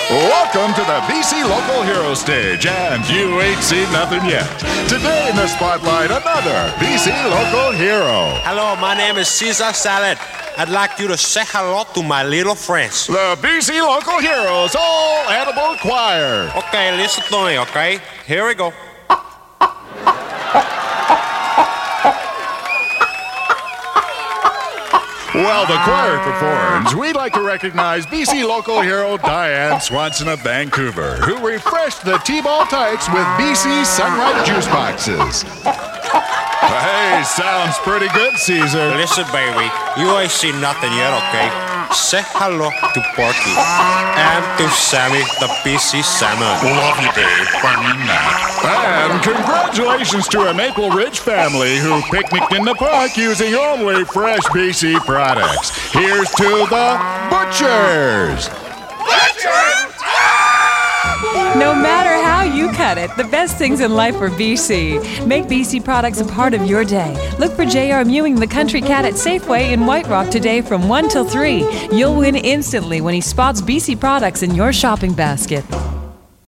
Welcome to the BC Local Hero Stage, and you ain't seen nothing yet. Today in the spotlight, another BC Local Hero. Hello, my name is Caesar Salad. I'd like you to say hello to my little friends. The BC Local Heroes All Edible Choir. Okay, listen to me, okay? Here we go. While the choir performs, we'd like to recognize BC Local Hero Diane Swanson of Vancouver, who refreshed the T-ball tykes with BC Sunlight juice boxes. Hey, sounds pretty good, Caesar. Listen, baby, you ain't seen nothing yet, okay? Say hello to Porky and to Sammy, the BC Salmon. Love you, babe. I mean that. And congratulations to a Maple Ridge family who picnicked in the park using only fresh BC products. Here's to the Butchers. No matter how you cut it, the best things in life are BC. Make BC products a part of your day. Look for J.R. Mewing the Country Cat at Safeway in White Rock today from 1 till 3. You'll win instantly when he spots BC products in your shopping basket.